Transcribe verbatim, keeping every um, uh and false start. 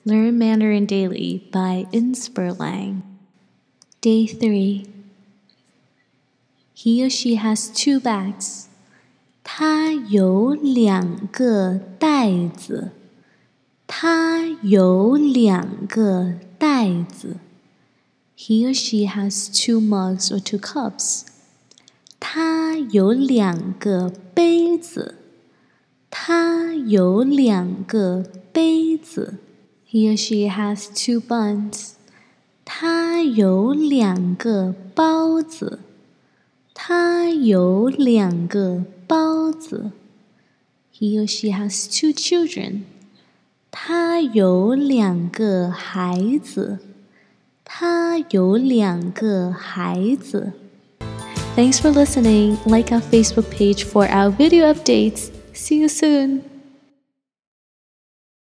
Learn Mandarin Daily by Inspirlang. Day three. He or she has two bags. 他有两个袋子。他有两个袋子。He or she has two mugs or two cups. 他有两个杯子。他有两个杯子。He or she has two buns. 他有两个包子。他有两个包子。He or she has two children. 他有两个孩子。他有两个孩子。Thanks for listening. Like our Facebook page for our video updates. See you soon.